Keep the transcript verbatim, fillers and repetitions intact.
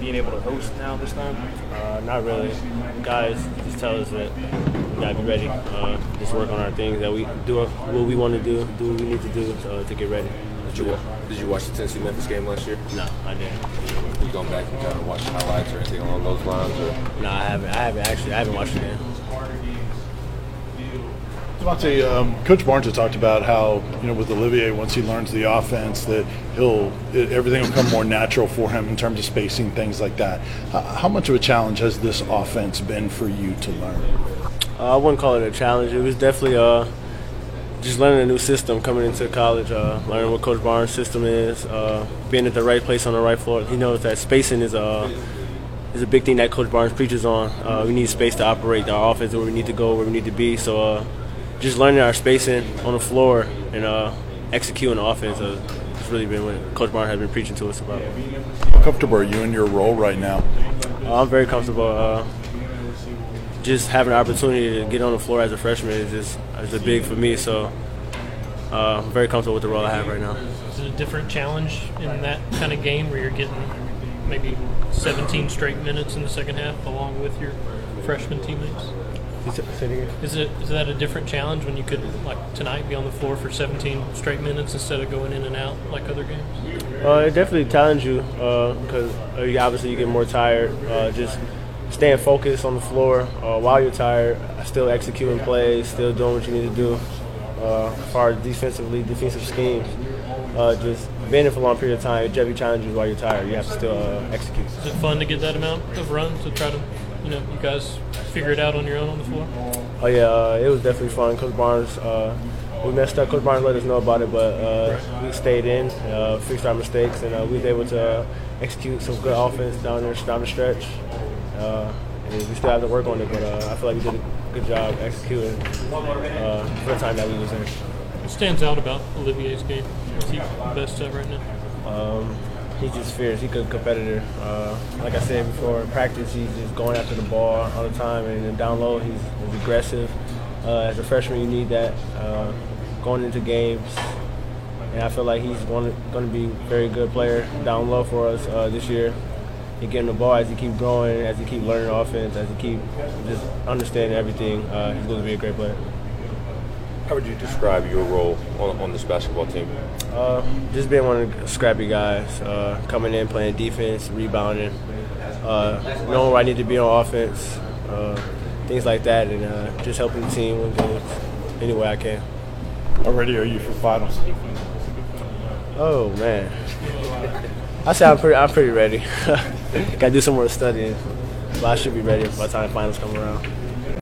being able to host now this time? Uh, not really. Guys just tell us that we gotta be ready. Uh, just work on our things that we do what we want to do, do what we need to do to, to get ready. Did you, did you watch the Tennessee Memphis game last year? No, I didn't. You gone back and kind of watch highlights or anything along those lines? Or? No, I haven't. I haven't actually. I haven't watched the game. Devontae, um, Coach Barnes has talked about how, you know, with Olivier, once he learns the offense, that he'll it, everything will come more natural for him in terms of spacing, things like that. Uh, how much of a challenge has this offense been for you to learn? Uh, I wouldn't call it a challenge. It was definitely uh, just learning a new system coming into college, uh, learning what Coach Barnes' system is, uh, being at the right place on the right floor. He knows that spacing is a is a big thing that Coach Barnes preaches on. Uh, we need space to operate our offense where we need to go, where we need to be. So. Uh, Just learning our spacing on the floor and uh, executing the offense uh, has really been what Coach Barnes has been preaching to us about. How comfortable are you in your role right now? Uh, I'm very comfortable. Uh, just having the opportunity to get on the floor as a freshman is just is a big for me. So uh, I'm very comfortable with the role I have right now. Is it a different challenge in that kind of game where you're getting maybe seventeen straight minutes in the second half along with your freshman teammates? Is it is that a different challenge when you could, like tonight, be on the floor for seventeen straight minutes instead of going in and out like other games? Uh, it definitely challenges you because uh, you, obviously you get more tired. Uh, just staying focused on the floor uh, while you're tired, still executing plays, still doing what you need to do. Uh, as far as defensively, defensive schemes, uh, just being in for a long period of time, it definitely challenges you while you're tired. You have to still uh, execute. Is it fun to get that amount of runs to try to, you know, you guys figure it out on your own on the floor? Oh yeah, uh, it was definitely fun. Coach Barnes, uh, we messed up. Coach Barnes let us know about it, but uh, we stayed in, uh, fixed our mistakes, and uh, we was able to uh, execute some good offense down there, down the stretch. Uh, and we still have to work on it, but uh, I feel like we did a good job executing uh, for the time that we was in. What stands out about Olivier's game? What's he best at right now? Um, He's just fierce. He's a good competitor. Uh, like I said before, in practice, he's just going after the ball all the time, and then down low, he's, he's aggressive. Uh, as a freshman, you need that uh, going into games, and I feel like he's going to be a very good player down low for us uh, this year. He getting the ball as he keep growing, as he keep learning offense, as he keep just understanding everything. Uh, he's going to be a great player. How would you describe your role on, on this basketball team? Uh, just being one of the scrappy guys, uh, coming in, playing defense, rebounding, uh, knowing where I need to be on offense, uh, things like that, and uh, just helping the team win games any way I can. How ready are you for finals? Oh man, I say I'm pretty, I'm pretty ready. Got to do some more studying, but I should be ready by the time finals come around.